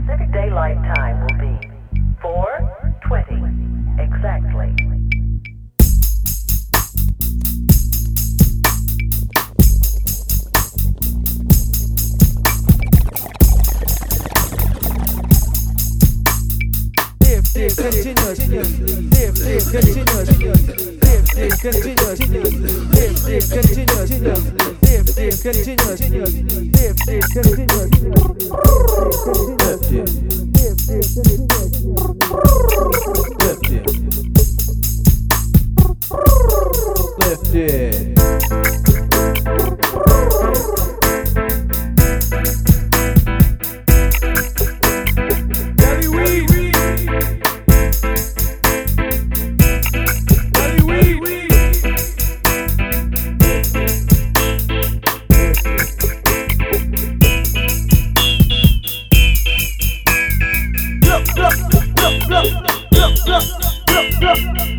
Pacific Daylight Time will be 4:20 exactly. Live continuously, live continuously, live continuously, live continuously, live continuously, live continuously. Lift it. Look.